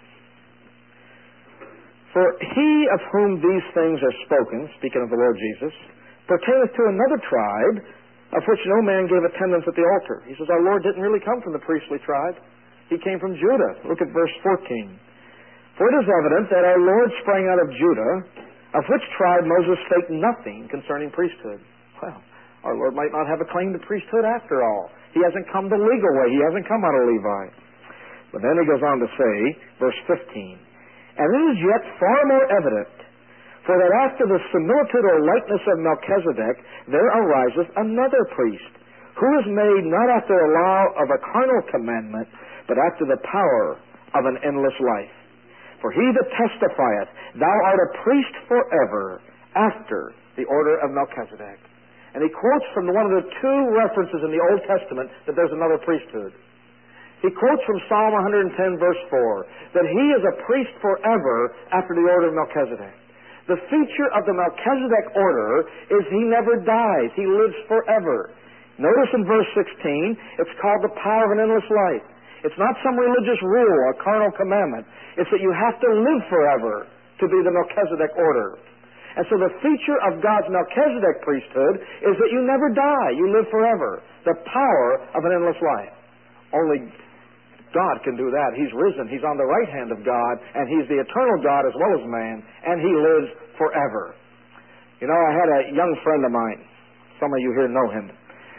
For he of whom these things are spoken, speaking of the Lord Jesus, pertaineth to another tribe, of which no man gave attendance at the altar. He says, our Lord didn't really come from the priestly tribe. He came from Judah. Look at verse 14. For it is evident that our Lord sprang out of Judah, of which tribe Moses spake nothing concerning priesthood. Well, our Lord might not have a claim to priesthood after all. He hasn't come the legal way. He hasn't come out of Levi. But then he goes on to say, verse 15, and it is yet far more evident, for that after the similitude or likeness of Melchizedek, there ariseth another priest, who is made not after the law of a carnal commandment, but after the power of an endless life. For he that testifieth, thou art a priest forever, after the order of Melchizedek. And he quotes from one of the two references in the Old Testament that there's another priesthood. He quotes from Psalm 110, verse 4, that he is a priest forever after the order of Melchizedek. The feature of the Melchizedek order is he never dies. He lives forever. Notice in verse 16, it's called the power of an endless life. It's not some religious rule, a carnal commandment. It's that you have to live forever to be the Melchizedek order. And so the feature of God's Melchizedek priesthood is that you never die. You live forever. The power of an endless life. Only God can do that. He's risen. He's on the right hand of God, and He's the eternal God as well as man, and He lives forever. You know, I had a young friend of mine. Some of you here know him.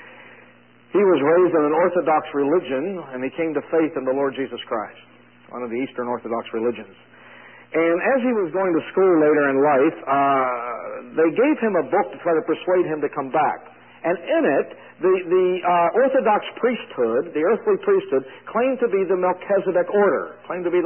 He was raised in an Orthodox religion, and he came to faith in the Lord Jesus Christ, one of the Eastern Orthodox religions. And as he was going to school later in life, they gave him a book to try to persuade him to come back. And in it, the Orthodox priesthood, the earthly priesthood, claimed to be the Melchizedek order.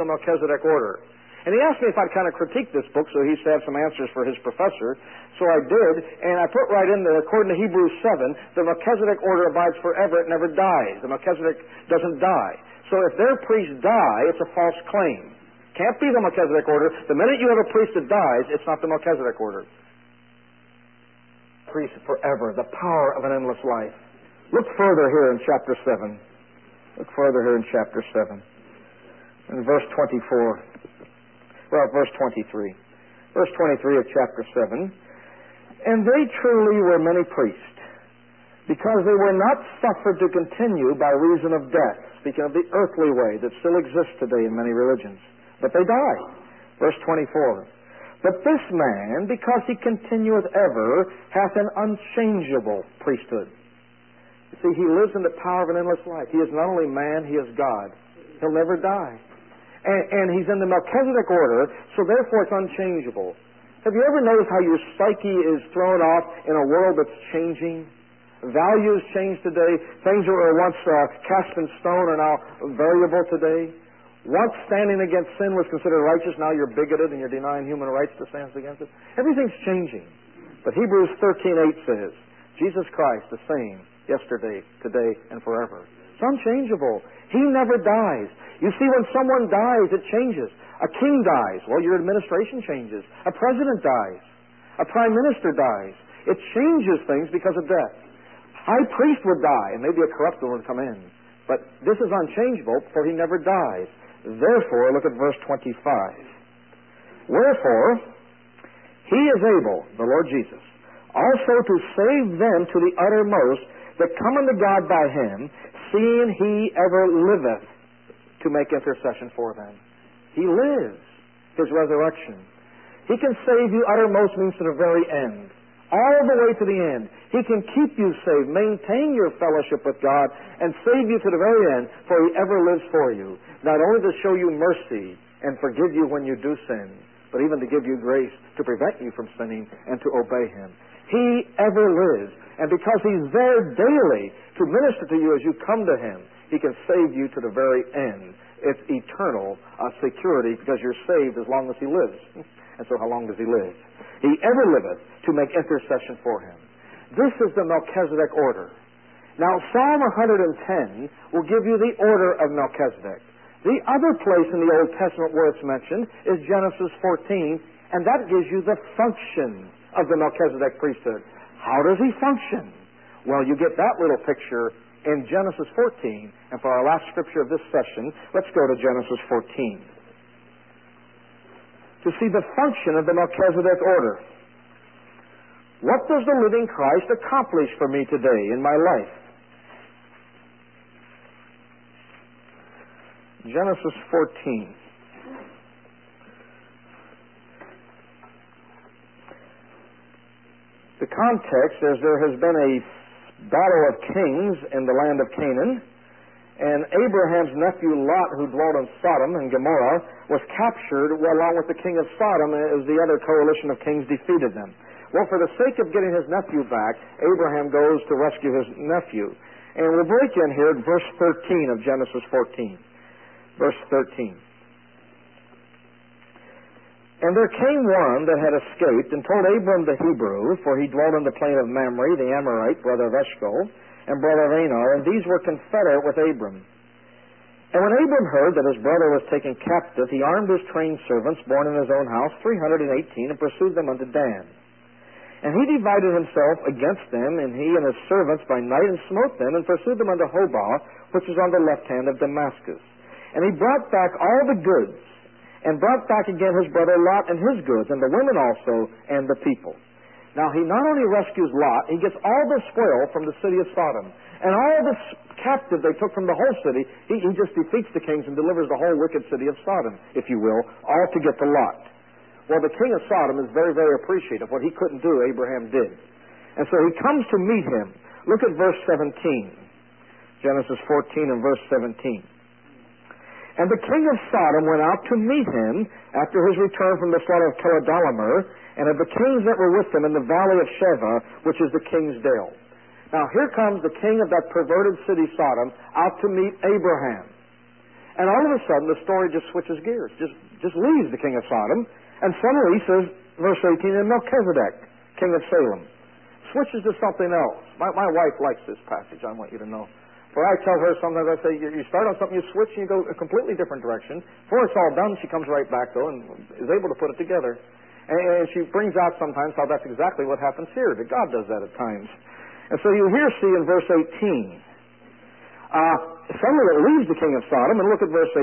And he asked me if I'd kind of critique this book so he should have some answers for his professor. So I did, and I put right in there, according to Hebrews 7, the Melchizedek order abides forever, it never dies. The Melchizedek doesn't die. So if their priests die, it's a false claim. Can't be the Melchizedek order. The minute you have a priest that dies, it's not the Melchizedek order. Priest forever, the power of an endless life. Look further here in chapter 7. Look further here in chapter 7. In verse 24. Well, verse 23. Verse 23 of chapter 7. And they truly were many priests, because they were not suffered to continue by reason of death. Speaking of the earthly way that still exists today in many religions. But they die. Verse 24. But this man, because he continueth ever, hath an unchangeable priesthood. You see, he lives in the power of an endless life. He is not only man, he is God. He'll never die. And he's in the Melchizedek order, so therefore it's unchangeable. Have you ever noticed how your psyche is thrown off in a world that's changing? Values change today. Things that were once cast in stone are now variable today. Once standing against sin was considered righteous, now you're bigoted and you're denying human rights to stand against it. Everything's changing. But Hebrews 13:8 says, Jesus Christ the same yesterday, today, and forever. It's unchangeable. He never dies. You see, when someone dies, it changes. A king dies. Well, your administration changes. A president dies. A prime minister dies. It changes things because of death. High priest would die, and maybe a corrupt one would come in. But this is unchangeable, for he never dies. Therefore, look at verse 25. Wherefore, he is able, the Lord Jesus, also to save them to the uttermost that come unto God by him, seeing he ever liveth to make intercession for them. He lives, his resurrection. He can save you uttermost means to the very end. All the way to the end. He can keep you saved, maintain your fellowship with God, and save you to the very end, for he ever lives for you. Not only to show you mercy and forgive you when you do sin, but even to give you grace to prevent you from sinning and to obey him. He ever lives. And because he's there daily to minister to you as you come to him, he can save you to the very end. It's eternal security because you're saved as long as he lives. And so how long does he live? He ever liveth to make intercession for him. This is the Melchizedek order. Now, Psalm 110 will give you the order of Melchizedek. The other place in the Old Testament where it's mentioned is Genesis 14, and that gives you the function of the Melchizedek priesthood. How does he function? Well, you get that little picture in Genesis 14. And for our last scripture of this session, let's go to Genesis 14. To see the function of the Melchizedek order. What does the living Christ accomplish for me today in my life? Genesis 14. The context is there has been a battle of kings in the land of Canaan, and Abraham's nephew Lot, who dwelt in Sodom and Gomorrah, was captured along with the king of Sodom as the other coalition of kings defeated them. Well, for the sake of getting his nephew back, Abraham goes to rescue his nephew. And we'll break in here at verse 13 of Genesis 14. Verse 13. And there came one that had escaped and told Abram the Hebrew, for he dwelt in the plain of Mamre, the Amorite, brother of Eshcol, and brother of Aner, and these were confederate with Abram. And when Abram heard that his brother was taken captive, he armed his trained servants, born in his own house, 318, and pursued them unto Dan. And he divided himself against them, and he and his servants by night, and smote them, and pursued them unto Hobah, which is on the left hand of Damascus. And he brought back all the goods, and brought back again his brother Lot and his goods, and the women also, and the people. Now, he not only rescues Lot, he gets all the spoil from the city of Sodom. And all the captive they took from the whole city, he just defeats the kings and delivers the whole wicked city of Sodom, if you will, all to get to Lot. Well, the king of Sodom is very, very appreciative. What he couldn't do, Abraham did. And so he comes to meet him. Look at verse 17. Genesis 14 and verse 17. And the king of Sodom went out to meet him after his return from the slaughter of Chedorlaomer, and of the kings that were with him in the valley of Sheva, which is the king's dale. Now here comes the king of that perverted city, Sodom, out to meet Abraham. And all of a sudden, the story just switches gears. Just leaves the king of Sodom, and suddenly he says, verse 18, and Melchizedek, king of Salem. Switches to something else. My wife likes this passage, I want you to know. For I tell her sometimes, I say, you start on something, you switch, and you go a completely different direction. Before it's all done, she comes right back, though, and is able to put it together. And she brings out sometimes how that's exactly what happens here, that God does that at times. And so you here see in verse 18, suddenly it leaves the king of Sodom, and look at verse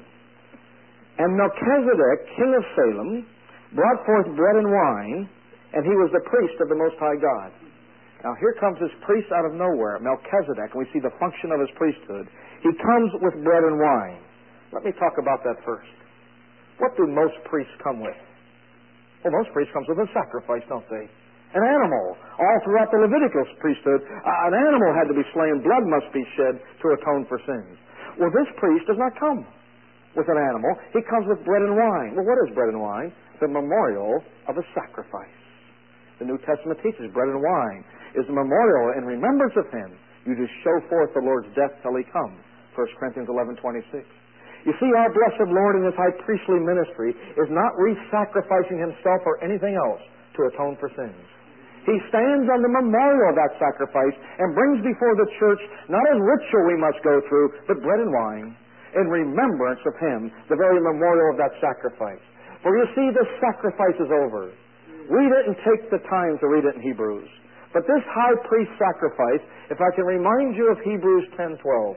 18. And Melchizedek, king of Salem, brought forth bread and wine, and he was the priest of the Most High God. Now, here comes this priest out of nowhere, Melchizedek, and we see the function of his priesthood. He comes with bread and wine. Let me talk about that first. What do most priests come with? Well, most priests come with a sacrifice, don't they? An animal. All throughout the Levitical priesthood, an animal had to be slain. Blood must be shed to atone for sins. Well, this priest does not come with an animal. He comes with bread and wine. Well, what is bread and wine? the memorial of a sacrifice. The New Testament teaches bread and wine is a memorial in remembrance of Him. You do show forth the Lord's death till He comes. 1 Corinthians 11:26. You see, our blessed Lord in His high priestly ministry is not re-sacrificing Himself or anything else to atone for sins. He stands on the memorial of that sacrifice and brings before the church not a ritual we must go through, but bread and wine in remembrance of Him, the very memorial of that sacrifice. For you see, the sacrifice is over. We didn't take the time to read it in Hebrews. But this high priest sacrifice, if I can remind you of Hebrews 10:12.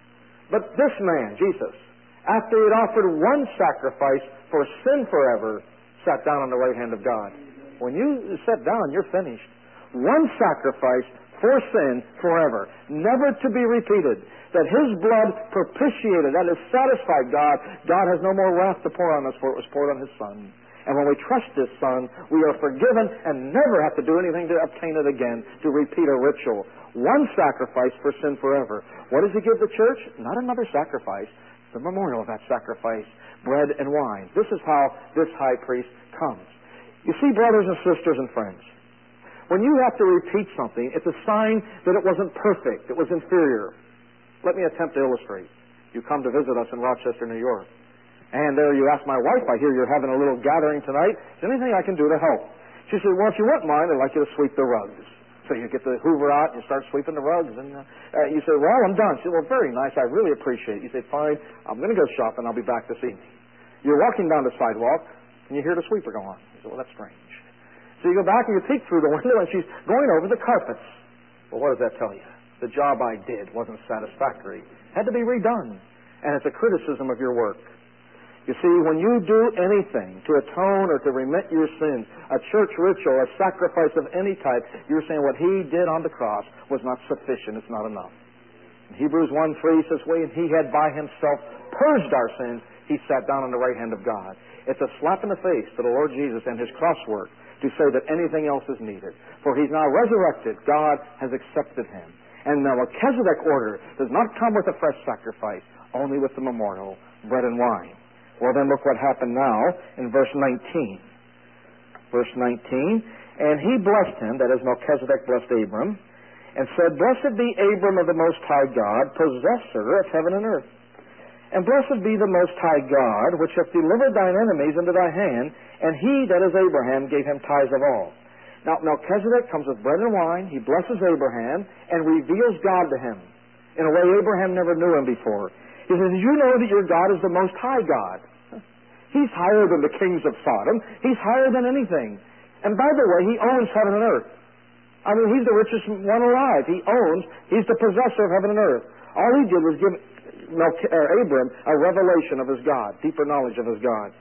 But this man, Jesus, after He had offered one sacrifice for sin forever, sat down on the right hand of God. When you sit down, you're finished. One sacrifice for sin forever, never to be repeated. That His blood propitiated, that has satisfied God. God has no more wrath to pour on us, for it was poured on His Son. And when we trust His Son, we are forgiven and never have to do anything to obtain it again, to repeat a ritual. One sacrifice for sin forever. What does He give the church? Not another sacrifice, the memorial of that sacrifice, bread and wine. This is how this high priest comes. You see, brothers and sisters and friends, when you have to repeat something, it's a sign that it wasn't perfect, it was inferior. Let me attempt to illustrate. You come to visit us in Rochester, New York. And there you ask my wife, I hear you're having a little gathering tonight. Is there anything I can do to help? She said, well, if you wouldn't mind, I'd like you to sweep the rugs. So you get the Hoover out and you start sweeping the rugs. And you say, well, I'm done. She said, well, very nice. I really appreciate it. You say, fine, I'm going to go shopping. I'll be back this evening. You're walking down the sidewalk and you hear the sweeper go on. You say, well, that's strange. So you go back and you peek through the window and she's going over the carpets. Well, what does that tell you? The job I did wasn't satisfactory. It had to be redone. And it's a criticism of your work. You see, when you do anything to atone or to remit your sins, a church ritual, a sacrifice of any type, you're saying what He did on the cross was not sufficient. It's not enough. In Hebrews 1:3 says, when He had by Himself purged our sins, He sat down on the right hand of God. It's a slap in the face to the Lord Jesus and His cross work to say that anything else is needed. For He's now resurrected. God has accepted Him. And the Melchizedek order does not come with a fresh sacrifice, only with the memorial, bread and wine. Well, then look what happened now in verse 19. Verse 19, and He blessed him, that is, Melchizedek blessed Abram, and said, blessed be Abram of the Most High God, possessor of heaven and earth. And blessed be the Most High God, which hath delivered thine enemies into thy hand, and He, that is Abraham, gave him tithes of all. Now, Melchizedek comes with bread and wine. He blesses Abraham and reveals God to him in a way Abraham never knew Him before. He says, did you know that your God is the Most High God? He's higher than the kings of Sodom. He's higher than anything. And by the way, He owns heaven and earth. I mean, He's the richest one alive. He's the possessor of heaven and earth. All He did was give Abram a revelation of His God, deeper knowledge of His God.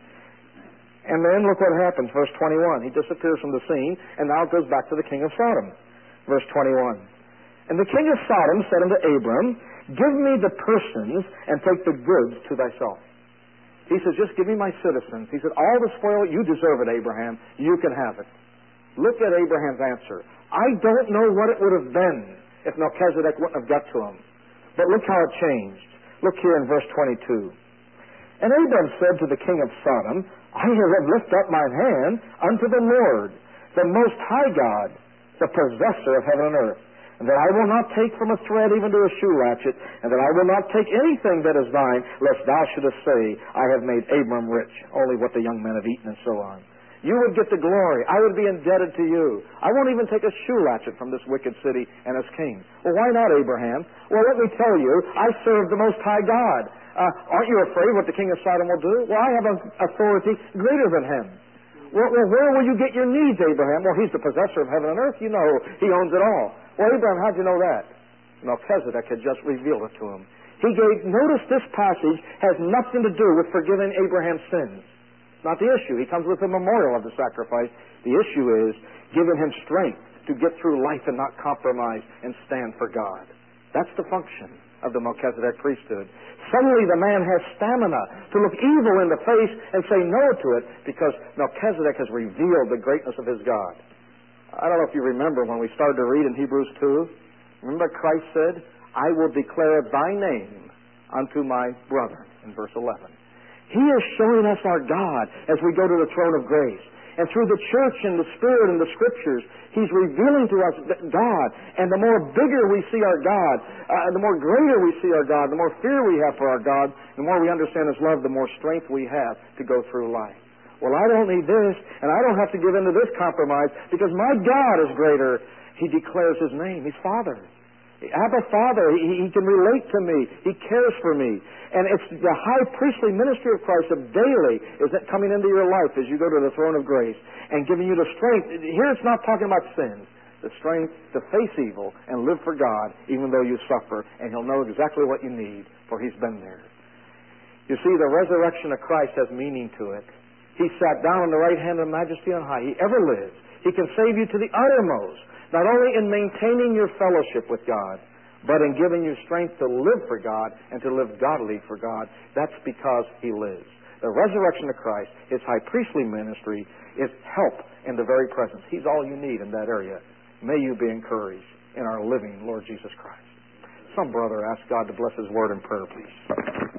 And then look what happens, verse 21. He disappears from the scene, and now it goes back to the king of Sodom. Verse 21. And the king of Sodom said unto Abram, give me the persons, and take the goods to thyself. He says, just give me my citizens. He said, all the spoil, you deserve it, Abraham. You can have it. Look at Abraham's answer. I don't know what it would have been if Melchizedek wouldn't have got to him. But look how it changed. Look here in verse 22. And Abram said to the king of Sodom, I have lifted up mine hand unto the Lord, the Most High God, the possessor of heaven and earth, and that I will not take from a thread even to a shoe latchet, and that I will not take anything that is thine, lest thou shouldest say, I have made Abram rich, only what the young men have eaten, and so on. You would get the glory. I would be indebted to you. I won't even take a shoe latchet from this wicked city and its king. Well, why not, Abraham? Well, let me tell you, I serve the Most High God. Aren't you afraid what the king of Sodom will do? Well, I have an authority greater than him. Well, where will you get your needs, Abraham? Well, He's the possessor of heaven and earth. You know He owns it all. Well, Abraham, how'd you know that? Melchizedek had just revealed it to him. Notice this passage has nothing to do with forgiving Abraham's sins. Not the issue. He comes with the memorial of the sacrifice. The issue is giving him strength to get through life and not compromise and stand for God. That's the function of the Melchizedek priesthood. Suddenly the man has stamina to look evil in the face and say no to it because Melchizedek has revealed the greatness of his God. I don't know if you remember when we started to read in Hebrews 2. Remember Christ said, I will declare thy name unto my brethren in verse 11. He is showing us our God as we go to the throne of grace. And through the church and the Spirit and the Scriptures, He's revealing to us God. And the more bigger we see our God, the more greater we see our God, the more fear we have for our God, the more we understand His love, the more strength we have to go through life. Well, I don't need this, and I don't have to give in to this compromise, because my God is greater. He declares His name. He's Father. Abba, Father. He can relate to me. He cares for me. And it's the high priestly ministry of Christ of daily is that coming into your life as you go to the throne of grace and giving you the strength. Here it's not talking about sin. The strength to face evil and live for God even though you suffer. And He'll know exactly what you need, for He's been there. You see, the resurrection of Christ has meaning to it. He sat down on the right hand of Majesty on high. He ever lives. He can save you to the uttermost, not only in maintaining your fellowship with God, but in giving you strength to live for God and to live godly for God. That's because He lives. The resurrection of Christ, His high priestly ministry, is help in the very presence. He's all you need in that area. May you be encouraged in our living Lord Jesus Christ. Some brother ask God to bless His word in prayer, please.